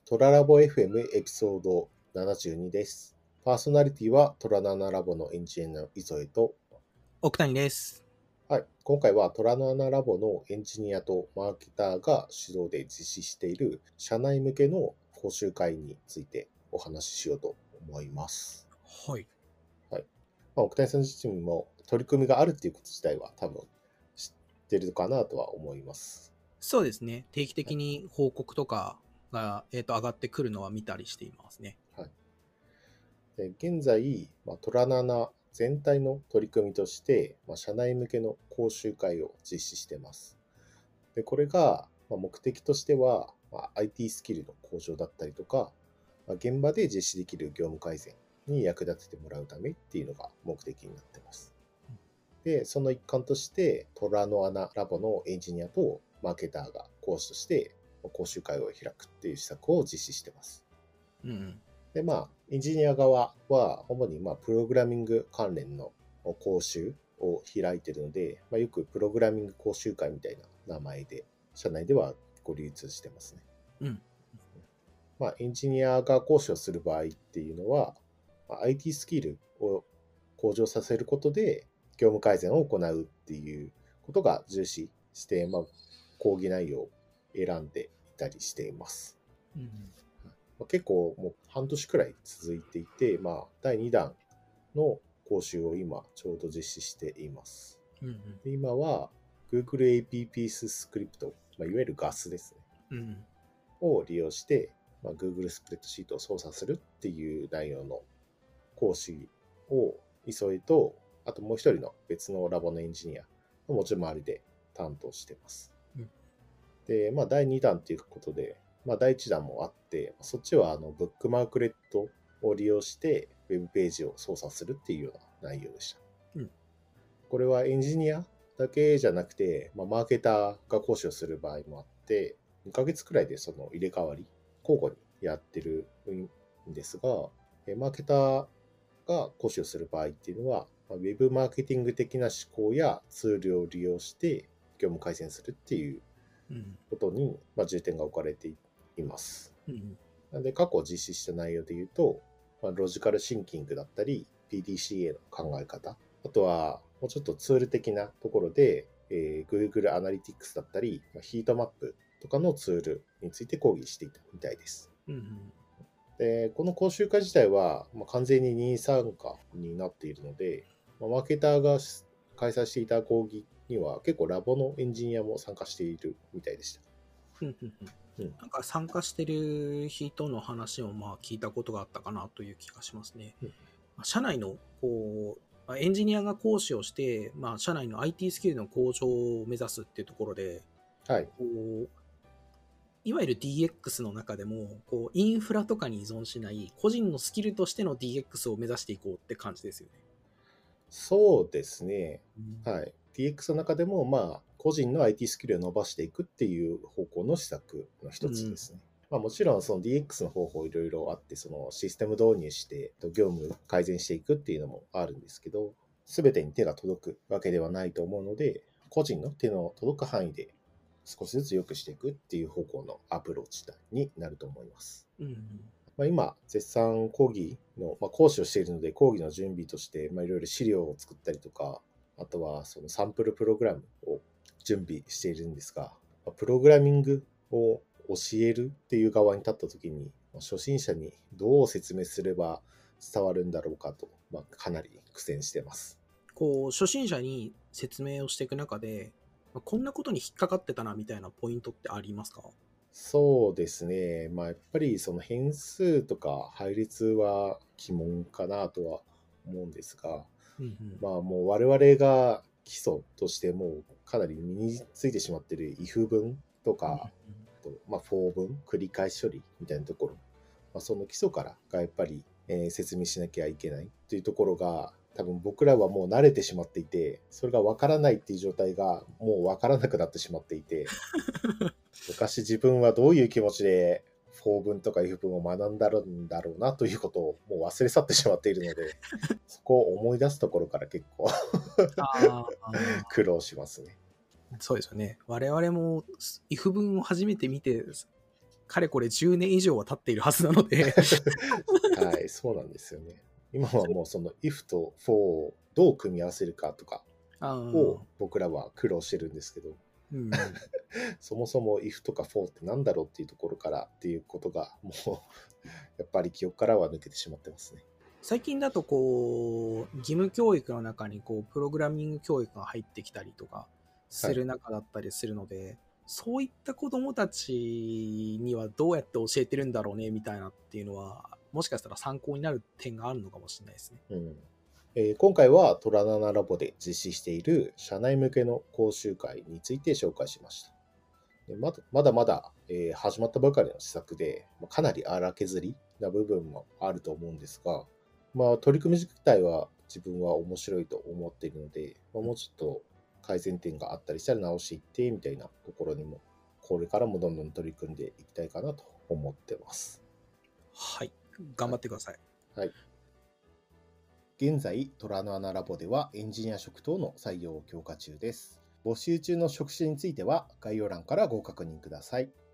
トララボ FM エピソード72です。パーソナリティはトラナナラボのエンジニアの磯江と、 奥谷です。 はい、今回はトラナナラボのエンジニアとマーケターが主導で実施している社内向けの講習会についてお話ししようと思います。 はい。 奥谷さん自身も取り組みがあるっていうこと自体は多分知ってるかなとは思います。 そうですね。定期的に報告とかが、上がってくるのは見たりしていますね。 はい。で現在、トラナナ全体の取り組みとして、社内向けの講習会を実施しています。で、これが、目的としては、IT スキルの向上だったりとか、現場で実施できる業務改善に役立ててもらうためっていうのが目的になっています。で、その一環として、トラノアナラボのエンジニアとマーケターが講師として講習会を開くっていう施策を実施しています。 うん。 で、エンジニア側は主にプログラミング関連の講習を開いているので、よくプログラミング講習会みたいな名前で、社内では流通してますね。 うん。 エンジニアが講師をする場合っていうのは、IT スキルを向上させることで業務改善を行うっていうことが重視して、講義内容を選んでいたりしています。 うん。 結構もう半年くらい続いていて、第2弾の講習を今ちょうど実施しています。 うん。 で今は Google APPs スクリプト、いわゆる GAS ですね、 うん。 を利用して、Google スプレッドシートを操作するっていう内容の講師を磯江と、あともう一人の別のラボのエンジニアの持ち回りで担当しています。 うん。 で、第2弾ということで、第1弾もあって、そっちはブックマークレットを利用してウェブページを操作するっていうような内容でした。 うん。 これはエンジニアだけじゃなくて、マーケターが講師をする場合もあって、2ヶ月くらいでその入れ替わり、交互にやってるんですが、マーケターが講師をする場合っていうのは、ウェブマーケティング的な思考やツールを利用して業務改善するっていうことに重点が置かれています。 うん。 なので過去実施した内容で言うと、ロジカルシンキングだったり、PDCA の考え方、あとはもうちょっとツール的なところで、Google Analytics だったり、ヒートマップとかのツールについて講義していたみたいです。 うん。 でこの講習会自体は、完全に任意参加になっているので、マーケターが開催していた講義には結構ラボのエンジニアも参加しているみたいでした。 なんか参加してる人の話を聞いたことがあったかなという気がしますね。社内のエンジニアが講師をして、社内の IT スキルの向上を目指すっていうところで、 はい。 いわゆる DX の中でも、インフラとかに依存しない、個人のスキルとしての DX を目指していこうって感じですよね。 そうですね。はい。DX の中でも、個人の IT スキルを伸ばしていくっていう方向の施策の一つですね。もちろんその DX の方法いろいろあって、そのシステム導入して業務改善していくっていうのもあるんですけど、すべてに手が届くわけではないと思うので、個人の手の届く範囲で少しずつ良くしていくっていう方向のアプローチになると思います。今、絶賛講義の、講師をしているので、講義の準備として、いろいろ資料を作ったりとか、あとはそのサンプルプログラムを準備しているんですが、プログラミングを教えるっていう側に立った時に、初心者にどう説明すれば伝わるんだろうかと、かなり苦戦してます。 初心者に説明をしていく中で、こんなことに引っかかってたなみたいなポイントってありますか？ そうですね。やっぱりその変数とか配列は鬼門かなとは思うんですが、もう我々が基礎としてもうかなり身についてしまっている if 文とか、for 文、繰り返し処理みたいなところ、その基礎からがやっぱり、説明しなきゃいけないというところが、多分僕らはもう慣れてしまっていて、それがわからないっていう状態がもうわからなくなってしまっていて、昔自分はどういう気持ちでfor 文とか if 文を学んだんだろうなということをもう忘れ去ってしまっているので、そこを思い出すところから結構苦労しますね。 そうですよね。我々も if 文を初めて見て、 かれこれ10年以上は経っているはずなのではい、そうなんですよね。今はもうその if と for をどう組み合わせるかとかを僕らは苦労してるんですけど、そもそも if とか for って何だろうっていうところからっていうことがもうやっぱり記憶からは抜けてしまってますね。 最近だとこう義務教育の中にこうプログラミング教育が入ってきたりとかする中だったりするので、はい、そういった子どもたちにはどうやって教えてるんだろうねみたいなっていうのはもしかしたら参考になる点があるのかもしれないですね。 今回はトラナナラボで実施している社内向けの講習会について紹介しました。まだまだ、始まったばかりの施策で、かなり荒削りな部分もあると思うんですが、取り組み自体は自分は面白いと思っているので、もうちょっと改善点があったりしたら直していってみたいなところにも、これからもどんどん取り組んでいきたいかなと思ってます。 はい、頑張ってください。 はい。現在、トラノアナラボではエンジニア職等の採用を強化中です。募集中の職種については概要欄からご確認ください。